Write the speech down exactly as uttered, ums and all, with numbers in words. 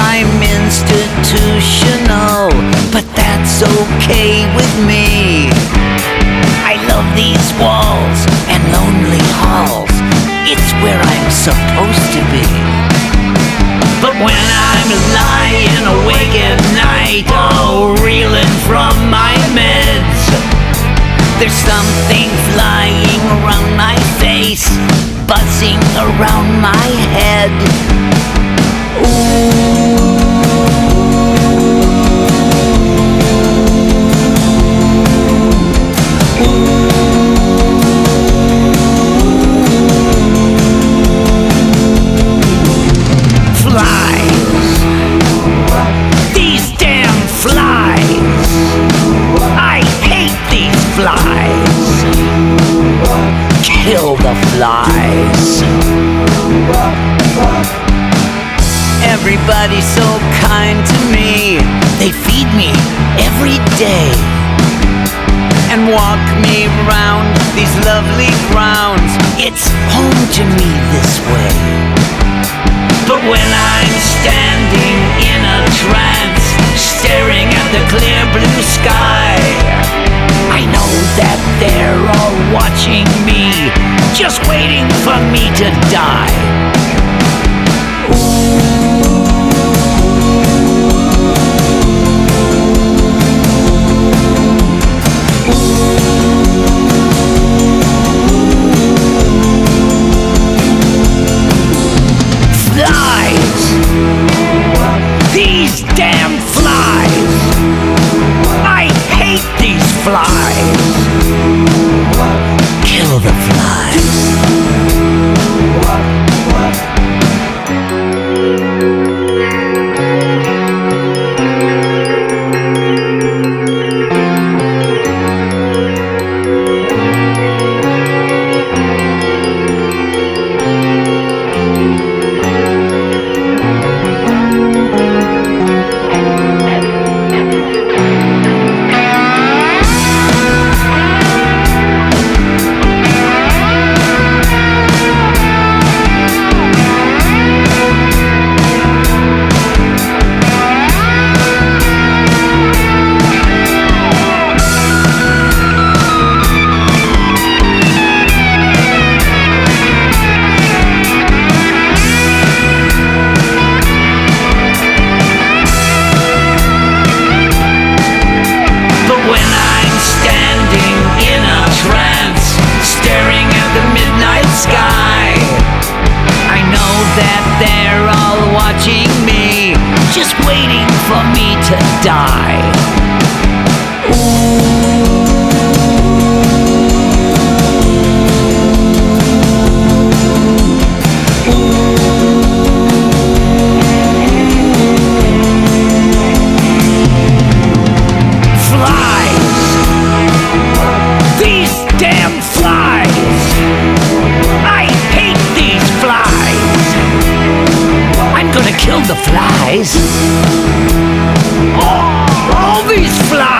I'm institutional, but that's okay with me. I love these walls and lonely halls. It's where I'm supposed to be. But when I'm lying awake at night, oh, reeling from my meds, there's something flying around my face, buzzing around my head. Ooh. Kill the flies. Everybody's so kind to me. They feed me every day and walk me around these lovely grounds. It's home to me this way. But when I'm standing in a trance, staring at the clear blue sky, I know that they're all watching me, just waiting for me to die. Flies! These damn flies! I hate these flies! Kill the flies. Just waiting for me to die. Flies! These damn flies! I hate these flies! I'm gonna kill the flies. Oh, all these flies!